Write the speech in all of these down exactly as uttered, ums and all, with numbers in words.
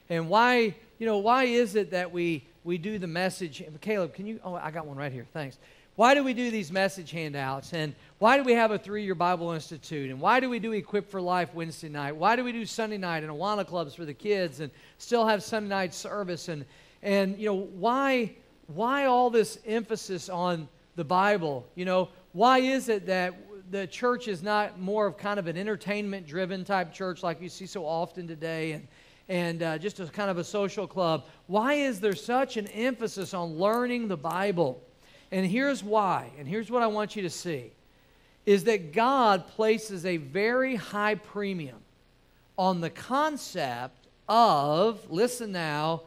And why, you know, why is it that we, we do the message? Caleb, can you, oh, I got one right here, thanks. Why do we do these message handouts? And why do we have a three-year Bible Institute? And why do we do Equip for Life Wednesday night? Why do we do Sunday night and Awana clubs for the kids and still have Sunday night service? And, and you know, why, why all this emphasis on the Bible? You know, why is it that the church is not more of kind of an entertainment-driven type church like you see so often today, and, and uh, just as kind of a social club? Why is there such an emphasis on learning the Bible? And here's why, and here's what I want you to see, is that God places a very high premium on the concept of, listen now,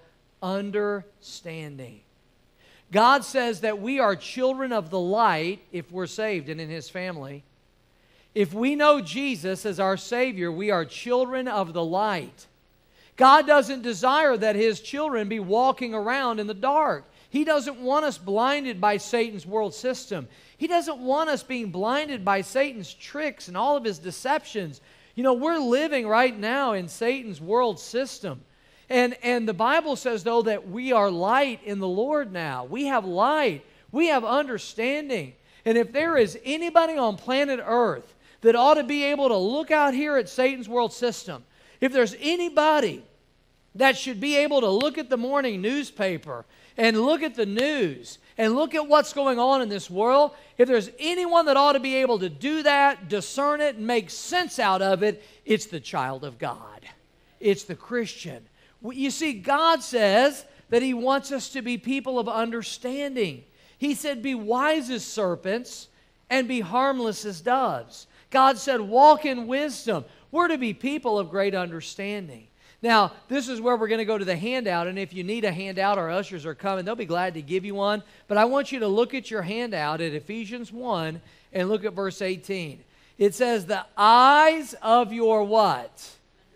understanding. God says that we are children of the light if we're saved and in His family. If we know Jesus as our Savior, we are children of the light. God doesn't desire that His children be walking around in the dark. He doesn't want us blinded by Satan's world system. He doesn't want us being blinded by Satan's tricks and all of his deceptions. You know, we're living right now in Satan's world system. And, and the Bible says, though, that we are light in the Lord now. We have light. We have understanding. And if there is anybody on planet Earth that ought to be able to look out here at Satan's world system, if there's anybody that should be able to look at the morning newspaper and look at the news and look at what's going on in this world, if there's anyone that ought to be able to do that, discern it, and make sense out of it, it's the child of God. It's the Christian. You see, God says that He wants us to be people of understanding. He said, be wise as serpents and be harmless as doves. God said, walk in wisdom. We're to be people of great understanding. Now, this is where we're going to go to the handout, and if you need a handout, our ushers are coming. They'll be glad to give you one. But I want you to look at your handout at Ephesians one and look at verse eighteen. It says, the eyes of your what?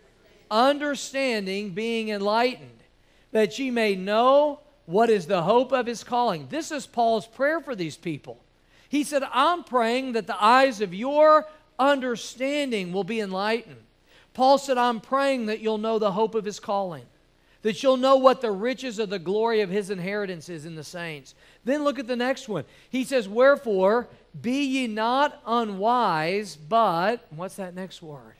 Understanding being enlightened, that ye may know what is the hope of His calling. This is Paul's prayer for these people. He said, I'm praying that the eyes of your understanding will be enlightened. Paul said, I'm praying that you'll know the hope of His calling, that you'll know what the riches of the glory of His inheritance is in the saints. Then look at the next one. He says, wherefore, be ye not unwise, but, what's that next word?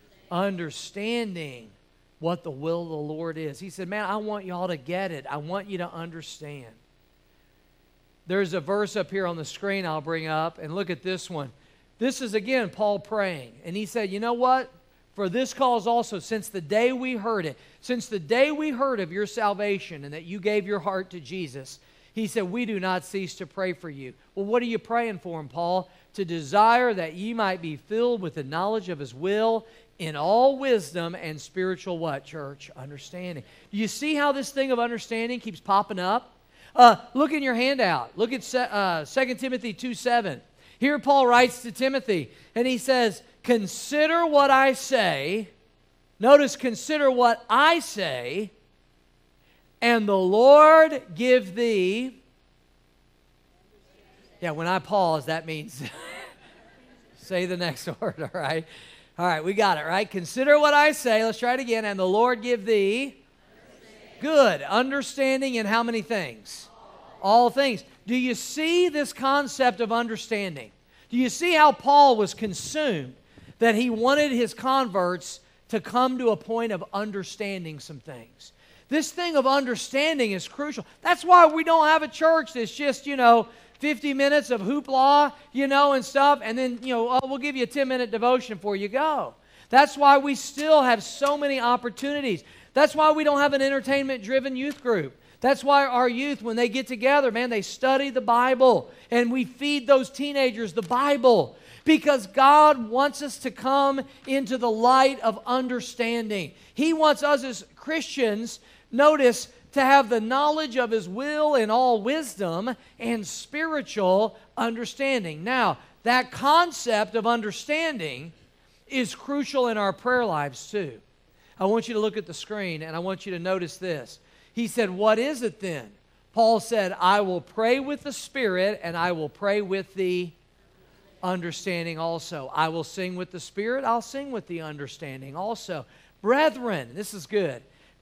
Understanding what the will of the Lord is. He said, man, I want you all to get it. I want you to understand. There's a verse up here on the screen I'll bring up, and look at this one. This is, again, Paul praying. And he said, you know what? For this cause also, since the day we heard it, since the day we heard of your salvation and that you gave your heart to Jesus, he said, we do not cease to pray for you. Well, what are you praying for him, Paul? To desire that ye might be filled with the knowledge of His will in all wisdom and spiritual what, church? Understanding. Do you see how this thing of understanding keeps popping up? Uh, look in your handout. Look at uh, Second Timothy two seven. Here Paul writes to Timothy, and he says, consider what I say. Notice, consider what I say, and the Lord give thee. Yeah, when I pause, that means say the next word, all right? All right, we got it, right? Consider what I say. Let's try it again. And the Lord give thee good understanding in how many things? All things. Do you see this concept of understanding? Do you see how Paul was consumed that he wanted his converts to come to a point of understanding some things? This thing of understanding is crucial. That's why we don't have a church that's just, you know, fifty minutes of hoopla, you know, and stuff, and then, you know, oh, we'll give you a ten-minute devotion before you go. That's why we still have so many opportunities. That's why we don't have an entertainment-driven youth group. That's why our youth, when they get together, man, they study the Bible, and we feed those teenagers the Bible, because God wants us to come into the light of understanding. He wants us as Christians, notice, to have the knowledge of His will in all wisdom and spiritual understanding. Now, that concept of understanding is crucial in our prayer lives too. I want you to look at the screen, and I want you to notice this. He said, what is it then? Paul said, I will pray with the Spirit, and I will pray with the understanding also. I will sing with the Spirit, I'll sing with the understanding also. Brethren, this is good.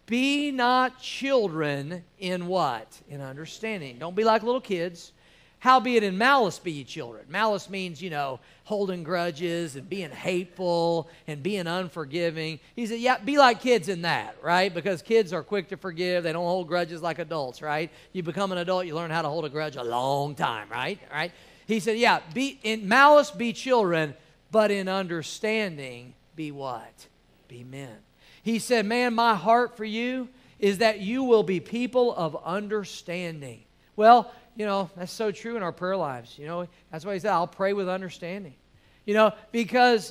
be not children in what? In understanding. Don't be like little kids. Howbeit in malice be ye children. Malice means, you know, holding grudges and being hateful and being unforgiving. He said, yeah, be like kids in that, right? Because kids are quick to forgive. They don't hold grudges like adults, right? You become an adult, you learn how to hold a grudge a long time, right? Right? He said, yeah, be in malice be children, but in understanding be what? Be men. He said, man, my heart for you is that you will be people of understanding. Well, you know, that's so true in our prayer lives. You know, that's why he said, I'll pray with understanding. You know, because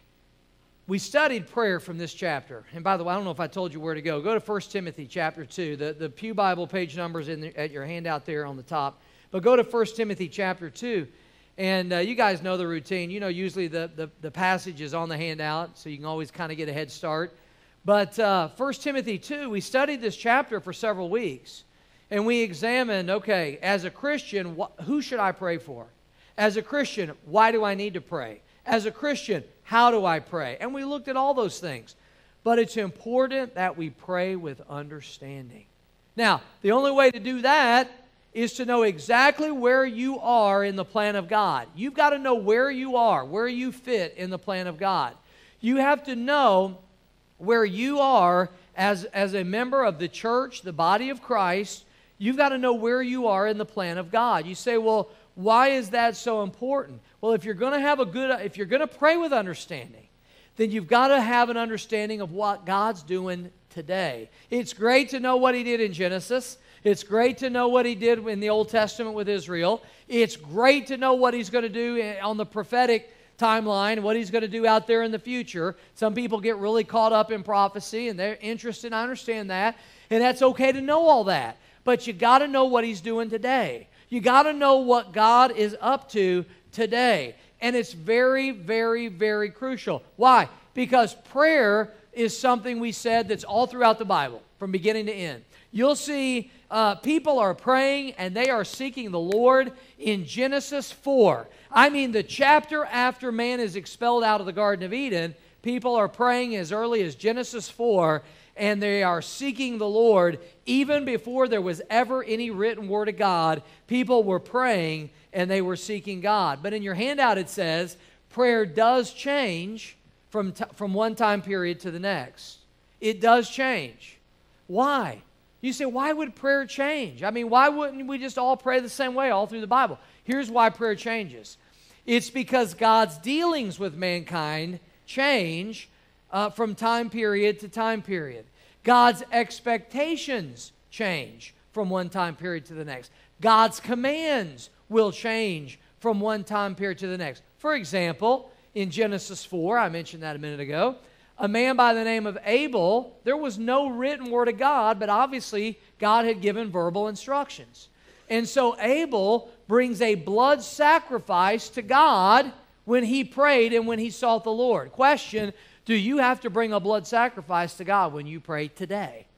we studied prayer from this chapter. And by the way, I don't know if I told you where to go. Go to First Timothy chapter two. The, the Pew Bible page numbers in the, at your handout there on the top. But go to First Timothy chapter two. And uh, you guys know the routine. You know, usually the, the, the passage is on the handout, so you can always kind of get a head start. But uh, First Timothy two, we studied this chapter for several weeks. And we examined, okay, as a Christian, wh- who should I pray for? As a Christian, why do I need to pray? As a Christian, how do I pray? And we looked at all those things. But it's important that we pray with understanding. Now, the only way to do that is to know exactly where you are in the plan of God. You've got to know where you are, where you fit in the plan of God. You have to know where you are as, as a member of the church, the body of Christ. You've got to know where you are in the plan of God. You say, well, why is that so important? Well, if you're going to have a good, if you're going to pray with understanding, then you've got to have an understanding of what God's doing today. It's great to know what He did in Genesis. It's great to know what He did in the Old Testament with Israel. It's great to know what He's going to do on the prophetic timeline, what He's going to do out there in the future. Some people get really caught up in prophecy, and they're interested. I understand that, and that's okay to know all that. But you got to know what He's doing today. You got to know what God is up to today. And it's very, very, very crucial. Why? Because prayer is something we said that's all throughout the Bible, from beginning to end. You'll see uh, people are praying and they are seeking the Lord in Genesis four. I mean, the chapter after man is expelled out of the Garden of Eden, people are praying as early as Genesis four, and they are seeking the Lord. Even before there was ever any written word of God, people were praying and they were seeking God. But in your handout it says, prayer does change from, t- from one time period to the next. It does change. Why? You say, why would prayer change? I mean, why wouldn't we just all pray the same way all through the Bible? Here's why prayer changes. It's because God's dealings with mankind change Uh, from time period to time period. God's expectations change from one time period to the next. God's commands will change from one time period to the next. For example, in Genesis four, I mentioned that a minute ago, a man by the name of Abel, there was no written word of God, but obviously God had given verbal instructions. And so Abel brings a blood sacrifice to God when he prayed and when he sought the Lord. Question: do you have to bring a blood sacrifice to God when you pray today?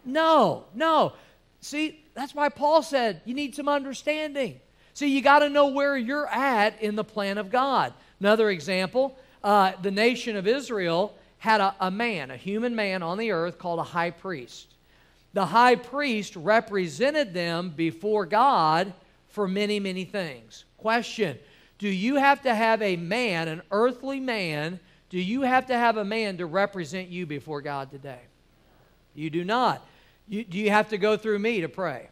No, no. See, that's why Paul said you need some understanding. See, you got to know where you're at in the plan of God. Another example, uh, the nation of Israel had a, a man, a human man on the earth called a high priest. The high priest represented them before God for many, many things. Question: do you have to have a man, an earthly man, do you have to have a man to represent you before God today? You do not. You, do you have to go through me to pray?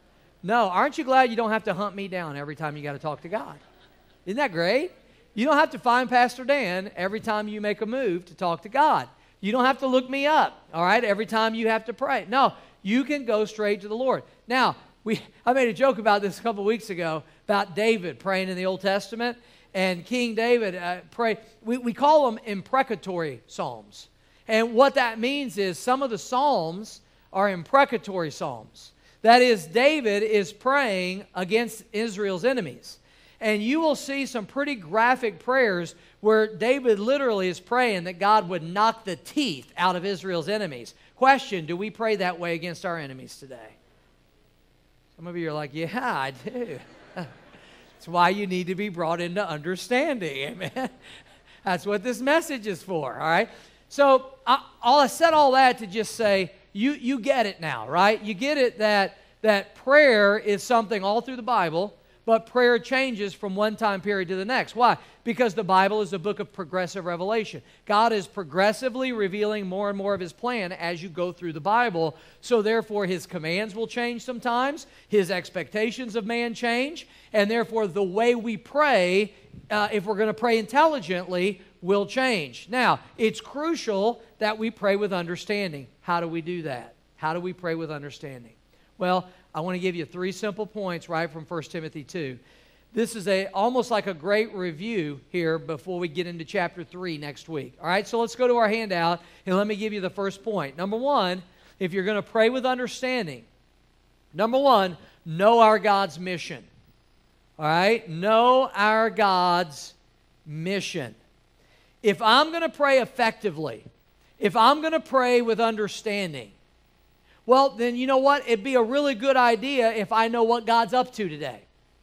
No. Aren't you glad you don't have to hunt me down every time you got to talk to God? Isn't that great? You don't have to find Pastor Dan every time you make a move to talk to God. You don't have to look me up, all right, every time you have to pray. No, you can go straight to the Lord. Now, we I made a joke about this a couple weeks ago about David praying in the Old Testament. And King David uh, pray. We, we call them imprecatory psalms. And what that means is some of the psalms are imprecatory psalms. That is, David is praying against Israel's enemies. And you will see some pretty graphic prayers where David literally is praying that God would knock the teeth out of Israel's enemies. Question: do we pray that way against our enemies today? Some of you are like, yeah, I do. That's why you need to be brought into understanding, amen? That's what this message is for, all right? So I, I said all that to just say, you, you get it now, right? You get it that, that prayer is something all through the Bible, but prayer changes from one time period to the next. Why? Because the Bible is a book of progressive revelation. God is progressively revealing more and more of His plan as you go through the Bible. So therefore, His commands will change sometimes. His expectations of man change. And therefore, the way we pray, uh, if we're going to pray intelligently, will change. Now, it's crucial that we pray with understanding. How do we do that? How do we pray with understanding? Well, I want to give you three simple points right from First Timothy two. This is a almost like a great review here before we get into chapter three next week. All right, so let's go to our handout, and let me give you the first point. Number one, if you're going to pray with understanding, number one, know our God's mission. All right, know our God's mission. If I'm going to pray effectively, if I'm going to pray with understanding, well, then you know what? It'd be a really good idea if I know what God's up to today.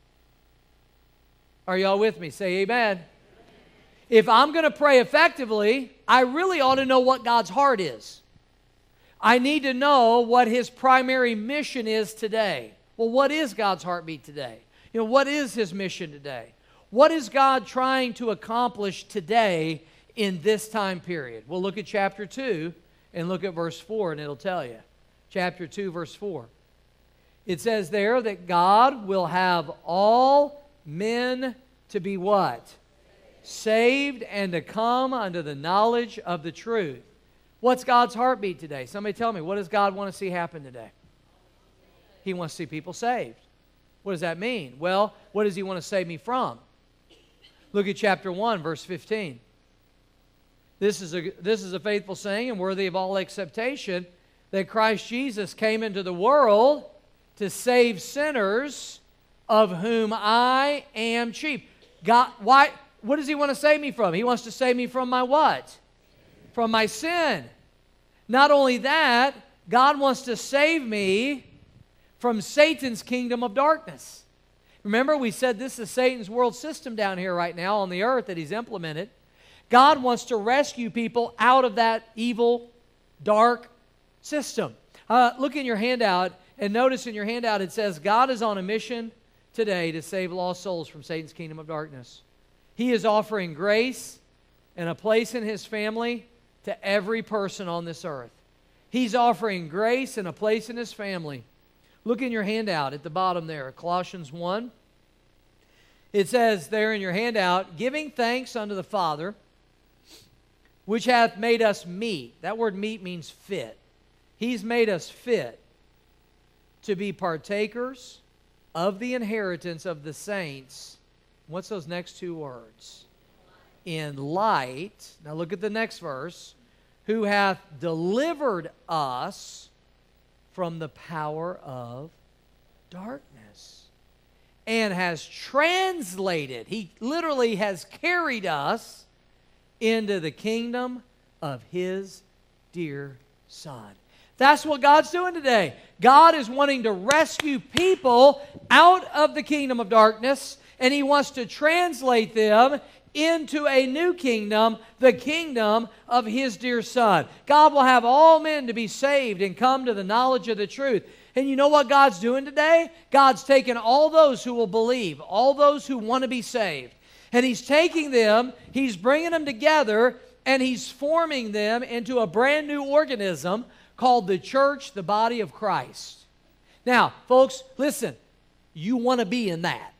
Are y'all with me? Say amen. If I'm going to pray effectively, I really ought to know what God's heart is. I need to know what His primary mission is today. Well, what is God's heartbeat today? You know, what is His mission today? What is God trying to accomplish today in this time period? We'll look at chapter two and look at verse four, and it'll tell you. Chapter two, verse four. It says there that God will have all men to be what? Saved and to come unto the knowledge of the truth. What's God's heartbeat today? Somebody tell me, what does God want to see happen today? He wants to see people saved. What does that mean? Well, what does He want to save me from? Look at chapter one, verse fifteen. This is a, this is a faithful saying and worthy of all acceptation, that Christ Jesus came into the world to save sinners, of whom I am chief. God, why, what does He want to save me from? He wants to save me from my what? From my sin. Not only that, God wants to save me from Satan's kingdom of darkness. Remember, we said this is Satan's world system down here right now on the earth that he's implemented. God wants to rescue people out of that evil, dark system. Uh, look in your handout and notice in your handout it says God is on a mission today to save lost souls from Satan's kingdom of darkness. He is offering grace and a place in His family to every person on this earth. He's offering grace and a place in His family. Look in your handout at the bottom there, Colossians one. It says there in your handout, giving thanks unto the Father, which hath made us meet. That word meet means fit. He's made us fit to be partakers of the inheritance of the saints. What's those next two words? In light. Now look at the next verse. Who hath delivered us from the power of darkness and has translated, He literally has carried us into the kingdom of His dear Son. That's what God's doing today. God is wanting to rescue people out of the kingdom of darkness, and He wants to translate them into a new kingdom, the kingdom of His dear Son. God will have all men to be saved and come to the knowledge of the truth. And you know what God's doing today? God's taking all those who will believe, all those who want to be saved, and He's taking them, He's bringing them together, and He's forming them into a brand new organism called the church, the body of Christ. Now, folks, listen, you want to be in that.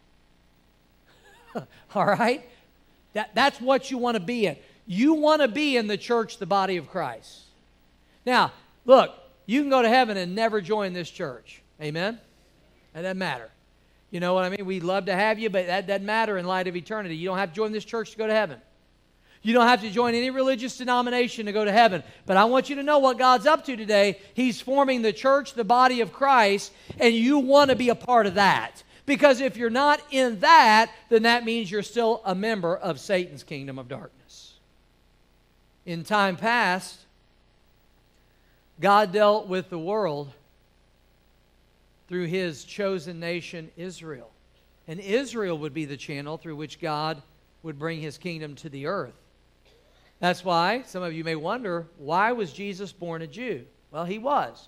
All right? That, that's what you want to be in. You want to be in the church, the body of Christ. Now, look, you can go to heaven and never join this church. Amen? That doesn't matter. You know what I mean? We'd love to have you, but that doesn't matter in light of eternity. You don't have to join this church to go to heaven. You don't have to join any religious denomination to go to heaven. But I want you to know what God's up to today. He's forming the church, the body of Christ, and you want to be a part of that. Because if you're not in that, then that means you're still a member of Satan's kingdom of darkness. In time past, God dealt with the world through His chosen nation, Israel. And Israel would be the channel through which God would bring His kingdom to the earth. That's why some of you may wonder, why was Jesus born a Jew? Well, he was.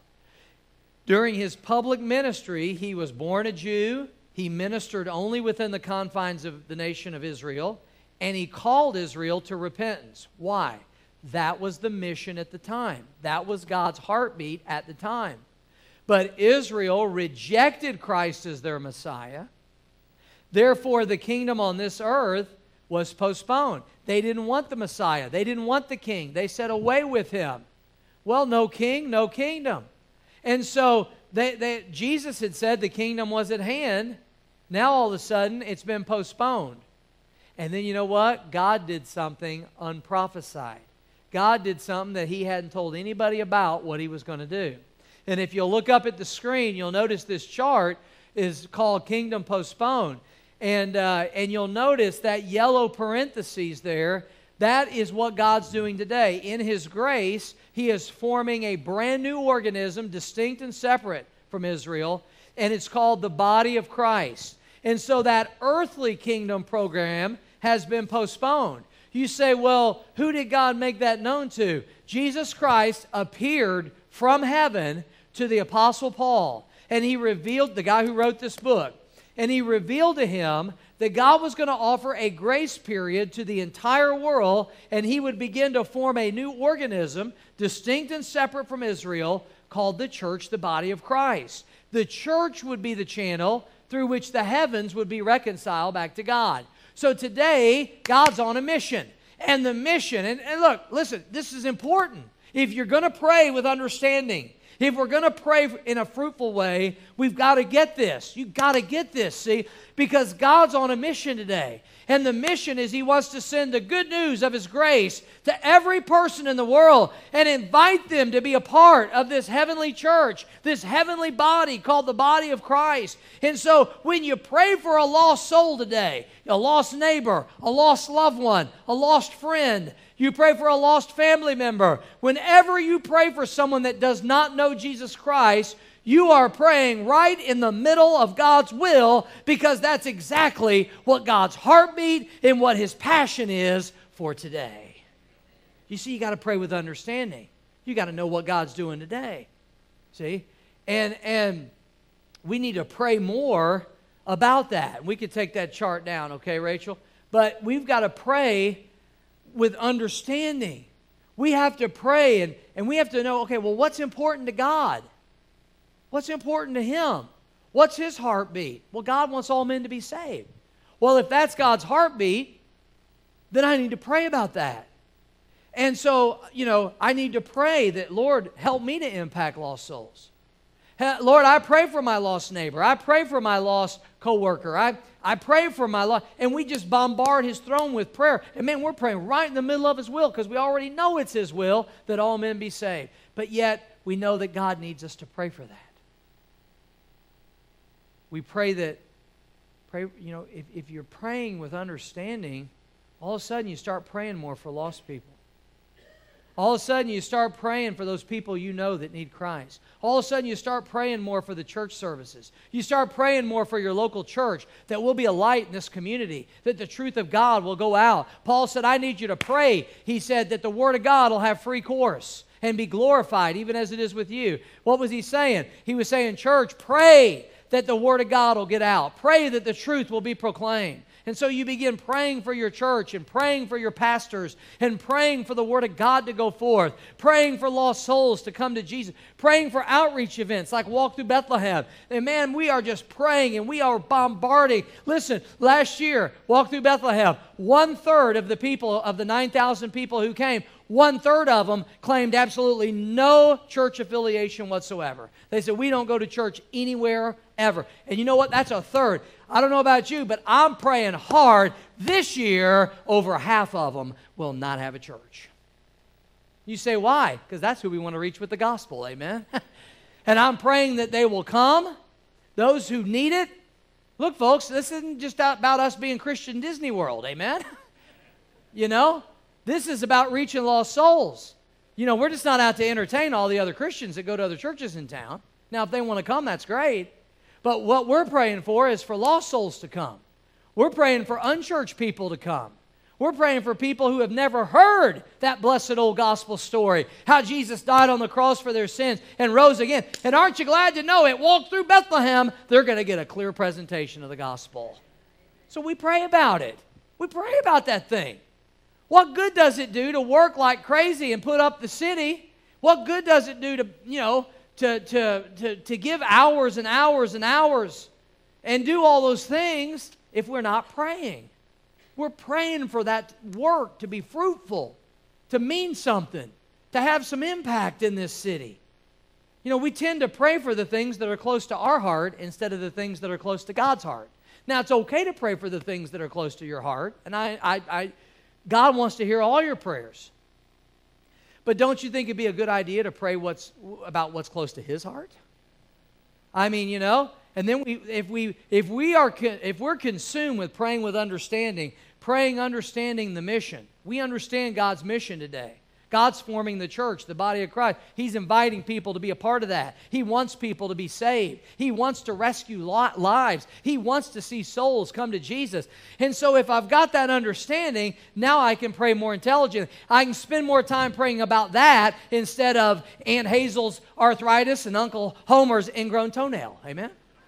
During his public ministry, he was born a Jew. He ministered only within the confines of the nation of Israel, and he called Israel to repentance. Why? That was the mission at the time. That was God's heartbeat at the time. But Israel rejected Christ as their Messiah. Therefore, the kingdom on this earth was postponed. They didn't want the Messiah. They didn't want the king. They said, away with him. Well, no king, no kingdom. And so they, they, Jesus had said the kingdom was at hand. Now all of a sudden it's been postponed. And then you know what? God did something unprophesied. God did something that he hadn't told anybody about what he was going to do. And if you'll look up at the screen, you'll notice this chart is called Kingdom Postponed. And, uh, and you'll notice that yellow parentheses there, that is what God's doing today. In his grace, he is forming a brand new organism, distinct and separate from Israel, and it's called the body of Christ. And so that earthly kingdom program has been postponed. You say, well, who did God make that known to? Jesus Christ appeared from heaven to the Apostle Paul, and he revealed, the guy who wrote this book, and he revealed to him that God was going to offer a grace period to the entire world, and he would begin to form a new organism, distinct and separate from Israel, called the church, the body of Christ. The church would be the channel through which the heavens would be reconciled back to God. So today, God's on a mission. And the mission, and, and look, listen, this is important. If you're going to pray with understanding, if we're going to pray in a fruitful way, we've got to get this. You've got to get this, see? Because God's on a mission today. And the mission is he wants to send the good news of his grace to every person in the world and invite them to be a part of this heavenly church, this heavenly body called the body of Christ. And so when you pray for a lost soul today, a lost neighbor, a lost loved one, a lost friend, you pray for a lost family member, whenever you pray for someone that does not know Jesus Christ, you are praying right in the middle of God's will, because that's exactly what God's heartbeat and what his passion is for today. You see, you got to pray with understanding. You got to know what God's doing today. See? And, and we need to pray more about that. We could take that chart down, okay, Rachel? But we've got to pray with understanding. We have to pray, and, and we have to know, okay, well, what's important to God? What's important to him? What's his heartbeat? Well, God wants all men to be saved. Well, if that's God's heartbeat, then I need to pray about that. And so, you know, I need to pray that, Lord, help me to impact lost souls. Lord, I pray for my lost neighbor. I pray for my lost coworker. I, I pray for my lost, and we just bombard his throne with prayer. And man, we're praying right in the middle of his will, because we already know it's his will that all men be saved. But yet, we know that God needs us to pray for that. We pray that, pray, you know, if, if you're praying with understanding, all of a sudden you start praying more for lost people. All of a sudden you start praying for those people you know that need Christ. All of a sudden you start praying more for the church services. You start praying more for your local church, that we'll be a light in this community, that the truth of God will go out. Paul said, I need you to pray. He said that the Word of God will have free course and be glorified, even as it is with you. What was he saying? He was saying, church, pray that the Word of God will get out. Pray that the truth will be proclaimed. And so you begin praying for your church and praying for your pastors and praying for the Word of God to go forth, praying for lost souls to come to Jesus, praying for outreach events like Walk Through Bethlehem. And man, we are just praying and we are bombarding. Listen, last year, Walk Through Bethlehem, one-third of the people, of the nine thousand people who came, one-third of them claimed absolutely no church affiliation whatsoever. They said, we don't go to church anywhere ever. And you know what? That's a third. I don't know about you, but I'm praying hard this year over half of them will not have a church. You say, why? Because that's who we want to reach with the gospel, amen? And I'm praying that they will come, those who need it. Look, folks, this isn't just about us being Christian Disney World, amen? You know, this is about reaching lost souls. You know, we're just not out to entertain all the other Christians that go to other churches in town. Now, if they want to come, that's great. But what we're praying for is for lost souls to come. We're praying for unchurched people to come. We're praying for people who have never heard that blessed old gospel story, how Jesus died on the cross for their sins and rose again. And aren't you glad to know it walked through Bethlehem? They're going to get a clear presentation of the gospel. So we pray about it. We pray about that thing. What good does it do to work like crazy and put up the city? What good does it do to, you know, to, to, to, to give hours and hours and hours and do all those things if we're not praying? We're praying for that work to be fruitful, to mean something, to have some impact in this city. You know, we tend to pray for the things that are close to our heart instead of the things that are close to God's heart. Now, it's okay to pray for the things that are close to your heart, and I, I, I, God wants to hear all your prayers. But don't you think it'd be a good idea to pray what's, about what's close to His heart? I mean, you know, and then we, if we, if we are, if we're consumed with praying with understanding, praying understanding the mission, we understand God's mission today. God's forming the church, the body of Christ. He's inviting people to be a part of that. He wants people to be saved. He wants to rescue lives. He wants to see souls come to Jesus. And so if I've got that understanding, now I can pray more intelligently. I can spend more time praying about that instead of Aunt Hazel's arthritis and Uncle Homer's ingrown toenail. Amen?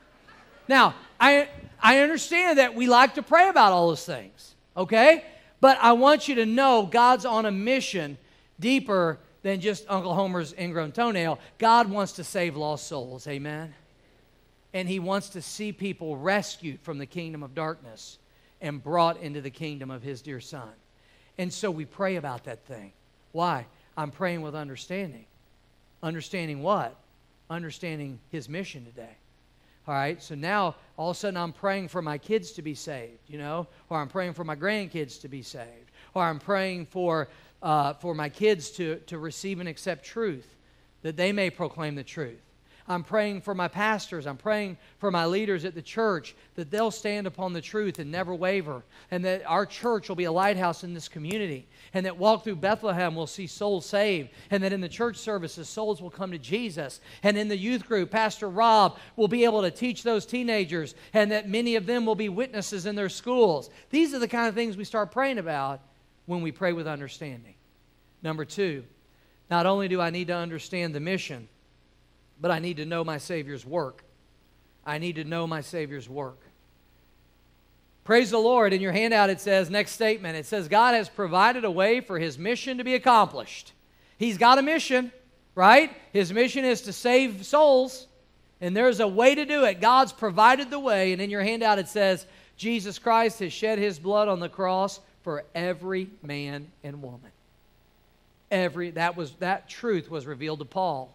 Now, I, I understand that we like to pray about all those things, okay? But I want you to know God's on a mission deeper than just Uncle Homer's ingrown toenail. God wants to save lost souls, amen? And He wants to see people rescued from the kingdom of darkness and brought into the kingdom of His dear Son. And so we pray about that thing. Why? I'm praying with understanding. Understanding what? Understanding His mission today. All right, so now all of a sudden I'm praying for my kids to be saved, you know, or I'm praying for my grandkids to be saved, or I'm praying for Uh, for my kids to, to receive and accept truth, that they may proclaim the truth. I'm praying for my pastors. I'm praying for my leaders at the church, that they'll stand upon the truth and never waver, and that our church will be a lighthouse in this community, and that walk through Bethlehem will see souls saved, and that in the church services, souls will come to Jesus, and in the youth group, Pastor Rob will be able to teach those teenagers, and that many of them will be witnesses in their schools. These are the kind of things we start praying about when we pray with understanding. Number two, not only do I need to understand the mission, but I need to know my Savior's work. I need to know my Savior's work. Praise the Lord. In your handout it says, next statement, it says, God has provided a way for His mission to be accomplished. He's got a mission, right? His mission is to save souls, and there's a way to do it. God's provided the way, and in your handout it says, Jesus Christ has shed His blood on the cross for every man and woman. Every, that was, that truth was revealed to Paul.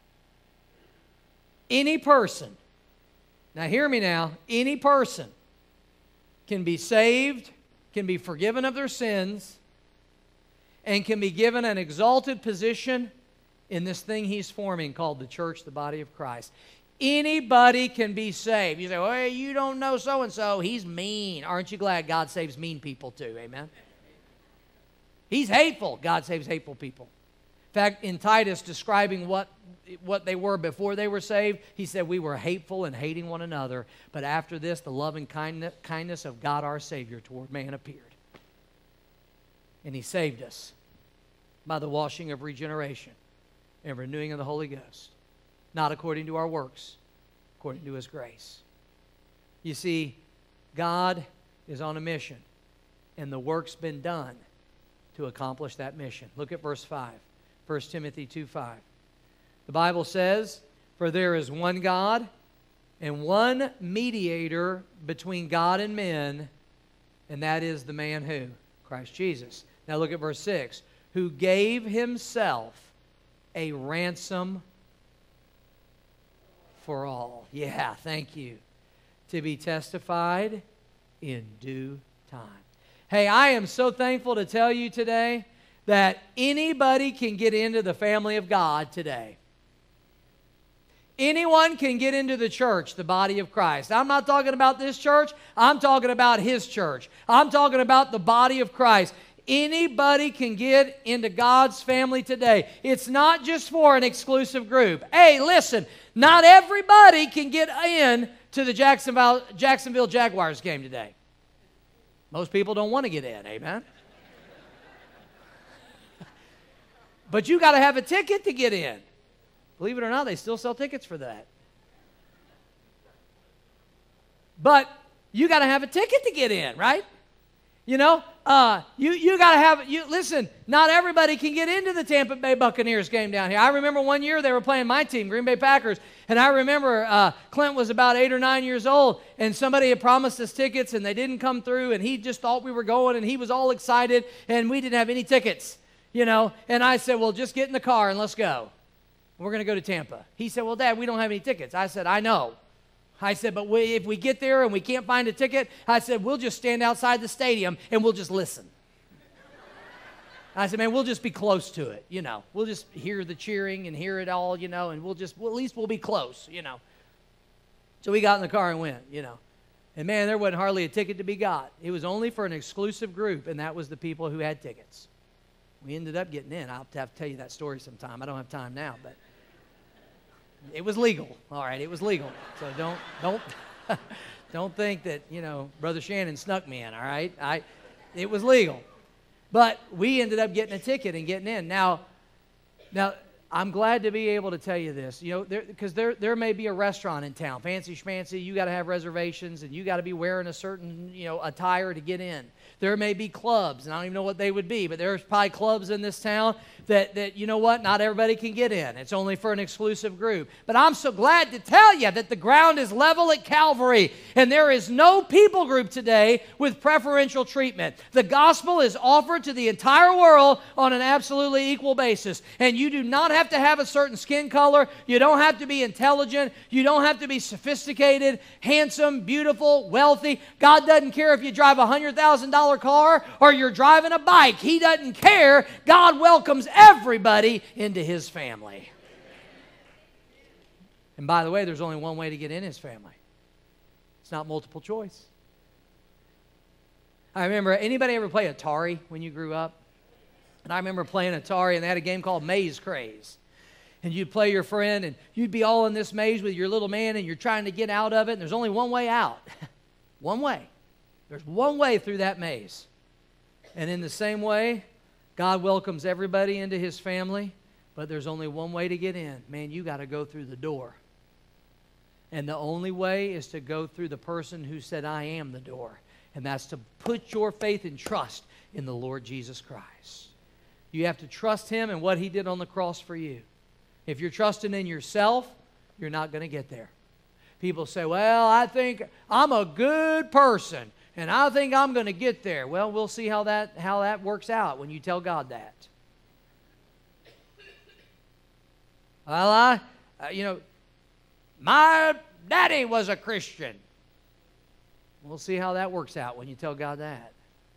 Any person, now hear me now, any person can be saved, can be forgiven of their sins, and can be given an exalted position in this thing He's forming called the church, the body of Christ. Anybody can be saved. You say, well, hey, you don't know so-and-so. He's mean. Aren't you glad God saves mean people too? Amen? He's hateful. God saves hateful people. In fact, in Titus, describing what, what they were before they were saved, he said, we were hateful and hating one another, but after this, the loving kindness of God our Savior toward man appeared. And He saved us by the washing of regeneration and renewing of the Holy Ghost. Not according to our works, according to His grace. You see, God is on a mission, and the work's been done to accomplish that mission. Look at verse five, First Timothy two five. The Bible says, for there is one God and one mediator between God and men, and that is the man who? Christ Jesus. Now look at verse six. Who gave Himself a ransom for all. Yeah, thank you. To be testified in due time. Hey, I am so thankful to tell you today that anybody can get into the family of God today. Anyone can get into the church, the body of Christ. I'm not talking about this church. I'm talking about His church. I'm talking about the body of Christ. Anybody can get into God's family today. It's not just for an exclusive group. Hey, listen, not everybody can get in to the Jacksonville, Jacksonville Jaguars game today. Most people don't want to get in, amen? But you got to have a ticket to get in. Believe it or not, they still sell tickets for that. But you got to have a ticket to get in, right? You know, uh, you, you got to have, you listen, not everybody can get into the Tampa Bay Buccaneers game down here. I remember one year they were playing my team, Green Bay Packers, and I remember uh, Clint was about eight or nine years old, and somebody had promised us tickets, and they didn't come through, and he just thought we were going, and he was all excited, and we didn't have any tickets, you know. And I said, well, just get in the car and let's go. We're going to go to Tampa. He said, well, Dad, we don't have any tickets. I said, I know. I said, but we, if we get there and we can't find a ticket, I said, we'll just stand outside the stadium and we'll just listen. I said, man, we'll just be close to it, you know. We'll just hear the cheering and hear it all, you know, and we'll just, well, at least we'll be close, you know. So we got in the car and went, you know. And, man, there wasn't hardly a ticket to be got. It was only for an exclusive group, and that was the people who had tickets. We ended up getting in. I'll have to tell you that story sometime. I don't have time now, but it was legal. All right, it was legal. So don't don't don't think that, you know, Brother Shannon snuck me in, all right? I it was legal. But we ended up getting a ticket and getting in. Now now I'm glad to be able to tell you this, you know, because there, there there may be a restaurant in town, fancy schmancy, you got to have reservations and you got to be wearing a certain, you know, attire to get in. There may be clubs, and I don't even know what they would be, but there's probably clubs in this town that, that, you know what, not everybody can get in. It's only for an exclusive group. But I'm so glad to tell you that the ground is level at Calvary, and there is no people group today with preferential treatment. The gospel is offered to the entire world on an absolutely equal basis, and you do not have to have a certain skin color. You don't have to be intelligent. You don't have to be sophisticated, handsome, beautiful, wealthy. God doesn't care if you drive a one hundred thousand dollars car or you're driving a bike. He doesn't care. God welcomes everybody into His family. And by the way, there's only one way to get in His family. It's not multiple choice. I remember, anybody ever play Atari when you grew up? And I remember playing Atari, and they had a game called Maze Craze. And you'd play your friend, and you'd be all in this maze with your little man, and you're trying to get out of it, and there's only one way out. One way. There's one way through that maze. And in the same way, God welcomes everybody into His family, but there's only one way to get in. Man, you got to go through the door. And the only way is to go through the person who said, I am the door. And that's to put your faith and trust in the Lord Jesus Christ. You have to trust Him and what He did on the cross for you. If you're trusting in yourself, you're not going to get there. People say, well, I think I'm a good person, and I think I'm going to get there. Well, we'll see how that, how that works out when you tell God that. Well, I, uh, you know, my daddy was a Christian. We'll see how that works out when you tell God that.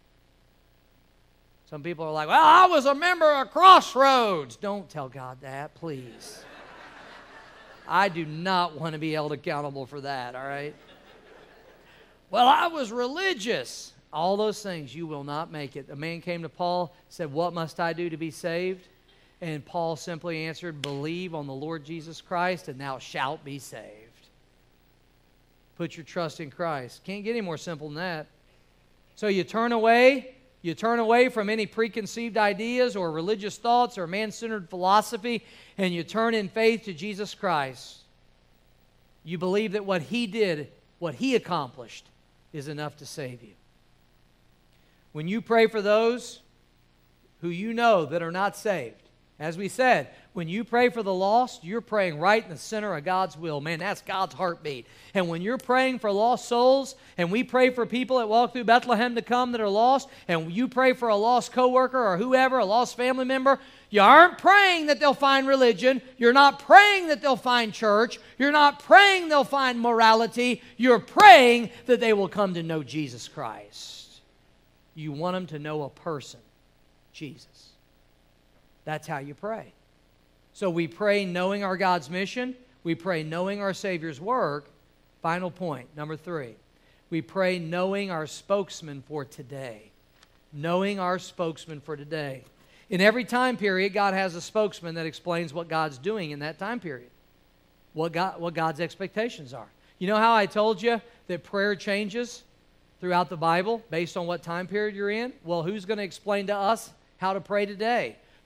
Some people are like, well, I was a member of Crossroads. Don't tell God that, please. I do not want to be held accountable for that, all right? Well, I was religious. All those things, you will not make it. A man came to Paul, said, what must I do to be saved? And Paul simply answered, believe on the Lord Jesus Christ, and thou shalt be saved. Put your trust in Christ. Can't get any more simple than that. So you turn away, you turn away from any preconceived ideas or religious thoughts or man-centered philosophy, and you turn in faith to Jesus Christ. You believe that what He did, what He accomplished, is enough to save you. When you pray for those who you know that are not saved, as we said, when you pray for the lost, you're praying right in the center of God's will. Man, that's God's heartbeat. And when you're praying for lost souls, and we pray for people that walk through Bethlehem to come that are lost, and you pray for a lost coworker or whoever, a lost family member, you aren't praying that they'll find religion. You're not praying that they'll find church. You're not praying they'll find morality. You're praying that they will come to know Jesus Christ. You want them to know a person, Jesus. That's how you pray. So we pray knowing our God's mission. We pray knowing our Savior's work. Final point, number three. We pray knowing our spokesman for today. Knowing our spokesman for today. In every time period, God has a spokesman that explains what God's doing in that time period. What, God, what God's expectations are. You know how I told you that prayer changes throughout the Bible based on what time period you're in? Well, who's going to explain to us how to pray today?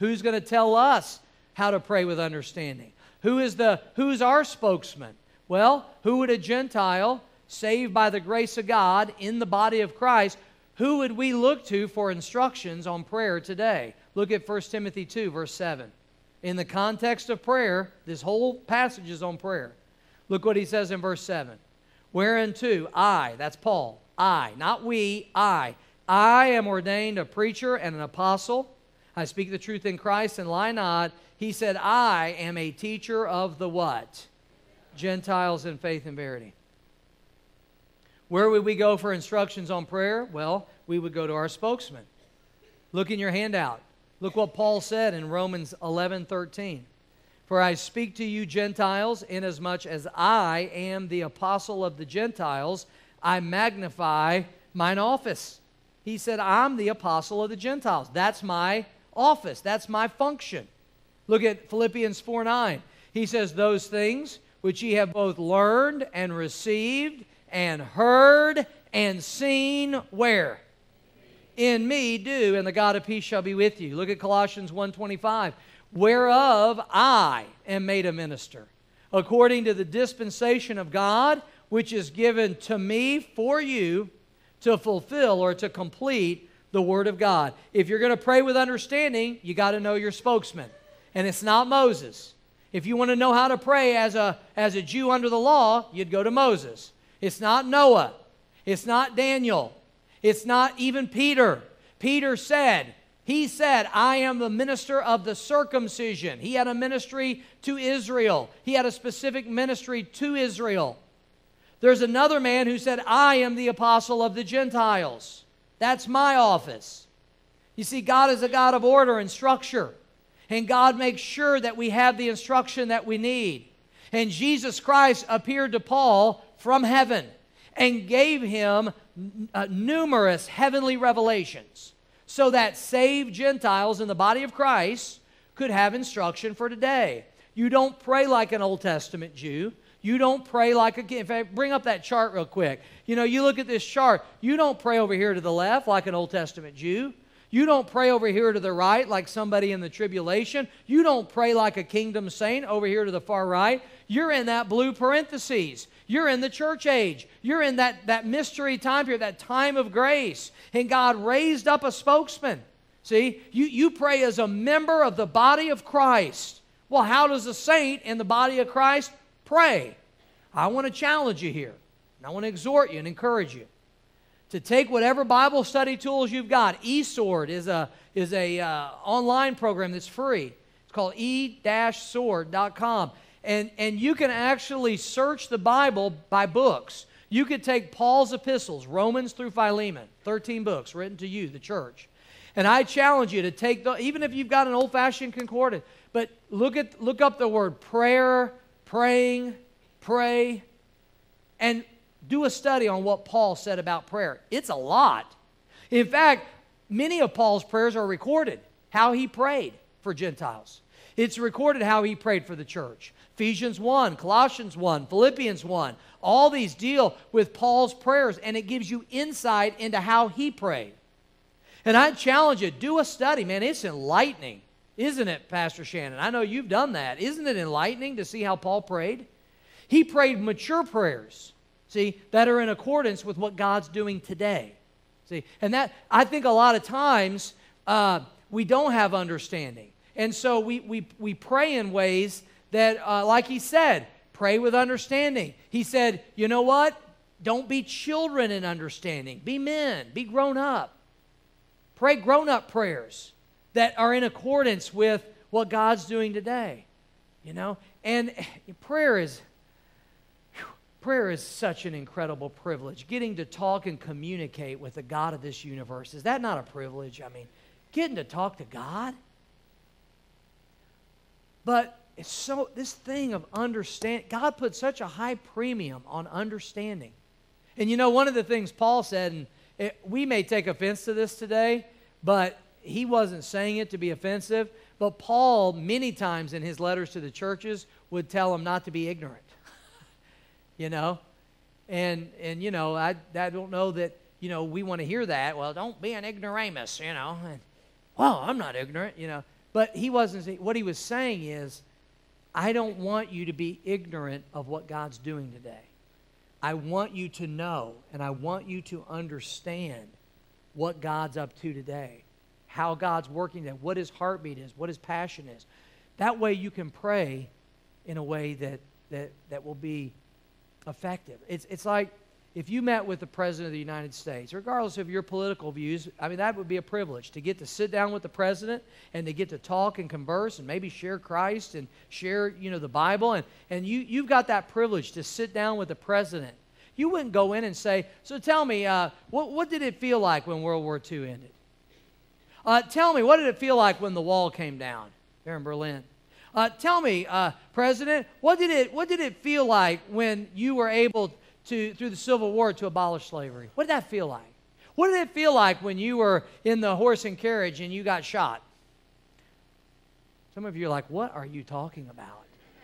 Who's going to tell us how to pray with understanding? Who is the, who's our spokesman? Well, who would a Gentile saved by the grace of God in the body of Christ, who would we look to for instructions on prayer today? Look at First Timothy two, verse seven. In the context of prayer, this whole passage is on prayer. Look what he says in verse seven. Whereunto I, that's Paul, I, not we, I, I am ordained a preacher and an apostle. I speak the truth in Christ and lie not. He said, I am a teacher of the what? Gentiles in faith and verity. Where would we go for instructions on prayer? Well, we would go to our spokesman. Look in your handout. Look what Paul said in Romans eleven thirteen. For I speak to you Gentiles, inasmuch as I am the apostle of the Gentiles, I magnify mine office. He said, I'm the apostle of the Gentiles. That's my office. That's my function. Look at Philippians four nine. He says, those things which ye have both learned and received and heard and seen, where? In me do, and the God of peace shall be with you. Look at Colossians one twenty-five. Whereof I am made a minister, according to the dispensation of God, which is given to me for you to fulfill or to complete the Word of God. If you're going to pray with understanding, you got to know your spokesman. And it's not Moses. If you want to know how to pray as a, as a Jew under the law, you'd go to Moses. It's not Noah. It's not Daniel. It's not even Peter. Peter said, he said, I am the minister of the circumcision. He had a ministry to Israel. He had a specific ministry to Israel. There's another man who said, I am the apostle of the Gentiles. That's my office. You see, God is a God of order and structure. And God makes sure that we have the instruction that we need. And Jesus Christ appeared to Paul from heaven and gave him uh, numerous heavenly revelations so that saved Gentiles in the body of Christ could have instruction for today. You don't pray like an Old Testament Jew. You don't pray like a... In fact, bring up that chart real quick. You know, you look at this chart. You don't pray over here to the left like an Old Testament Jew. You don't pray over here to the right like somebody in the tribulation. You don't pray like a kingdom saint over here to the far right. You're in that blue parentheses. You're in the church age. You're in that, that mystery time period, that time of grace. And God raised up a spokesman. See, you, you pray as a member of the body of Christ. Well, how does a saint in the body of Christ pray? I want to challenge you here. And I want to exhort you and encourage you to take whatever Bible study tools you've got. eSword is a is a uh, online program that's free. It's called e dash sword dot com. And, and you can actually search the Bible by books. You could take Paul's epistles, Romans through Philemon, thirteen books written to you, the church. And I challenge you to take, the, even if you've got an old-fashioned concordance, but look at look up the word prayer, praying, pray, and do a study on what Paul said about prayer. It's a lot. In fact, many of Paul's prayers are recorded, how he prayed for Gentiles. It's recorded how he prayed for the church. Ephesians one, Colossians one, Philippians one. All these deal with Paul's prayers, and it gives you insight into how he prayed. And I challenge you, do a study. Man, it's enlightening. Isn't it, Pastor Shannon? I know you've done that. Isn't it enlightening to see how Paul prayed? He prayed mature prayers. See, that are in accordance with what God's doing today. See, and that, I think a lot of times, uh, we don't have understanding. And so we, we, we pray in ways that, uh, like he said, pray with understanding. He said, you know what? Don't be children in understanding. Be men. Be grown up. Pray grown-up prayers that are in accordance with what God's doing today. You know? And prayer is... Prayer is such an incredible privilege. Getting to talk and communicate with the God of this universe. Is that not a privilege? I mean, getting to talk to God. But it's so, this thing of understand, God put such a high premium on understanding. And you know, one of the things Paul said, and it, we may take offense to this today, but he wasn't saying it to be offensive. But Paul, many times in his letters to the churches, would tell them not to be ignorant. You know, and, and you know, I, I don't know that, you know, we want to hear that. Well, don't be an ignoramus, you know. And, well, I'm not ignorant, you know. But he wasn't, what he was saying is, I don't want you to be ignorant of what God's doing today. I want you to know, and I want you to understand what God's up to today, how God's working today, what his heartbeat is, what his passion is. That way you can pray in a way that, that, that will be effective. It's, it's like if you met with the President of the United States, regardless of your political views, I mean, that would be a privilege to get to sit down with the President and to get to talk and converse and maybe share Christ and share, you know, the Bible. And, and you, you've got that privilege to sit down with the President. You wouldn't go in and say, so tell me, uh, what, what did it feel like when World War Two ended? Uh, tell me, what did it feel like when the wall came down there in Berlin? Uh, tell me, uh, President, what did it what did it feel like when you were able to, through the Civil War, to abolish slavery? What did that feel like? What did it feel like when you were in the horse and carriage and you got shot? Some of you are like, what are you talking about?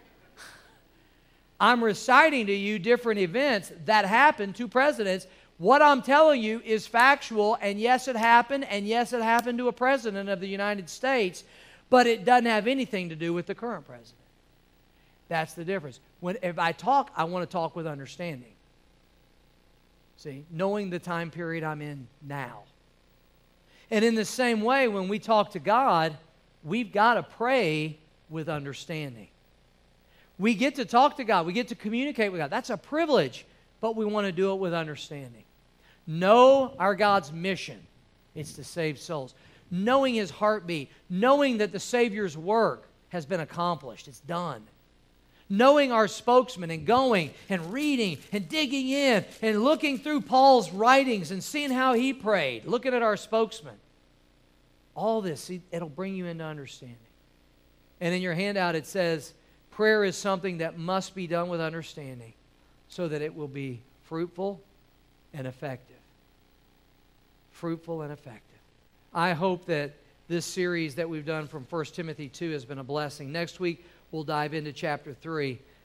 I'm reciting to you different events that happened to presidents. What I'm telling you is factual, and yes, it happened, and yes, it happened to a president of the United States, but it doesn't have anything to do with the current president. That's the difference. When, if I talk, I want to talk with understanding. See, knowing the time period I'm in now. And in the same way, when we talk to God, we've got to pray with understanding. We get to talk to God. We get to communicate with God. That's a privilege, but we want to do it with understanding. Know our God's mission. It's to save souls. Knowing his heartbeat. Knowing that the Savior's work has been accomplished. It's done. Knowing our spokesman and going and reading and digging in and looking through Paul's writings and seeing how he prayed. Looking at our spokesman. All this, it'll bring you into understanding. And in your handout it says, prayer is something that must be done with understanding so that it will be fruitful and effective. Fruitful and effective. I hope that this series that we've done from First Timothy two has been a blessing. Next week, we'll dive into chapter three.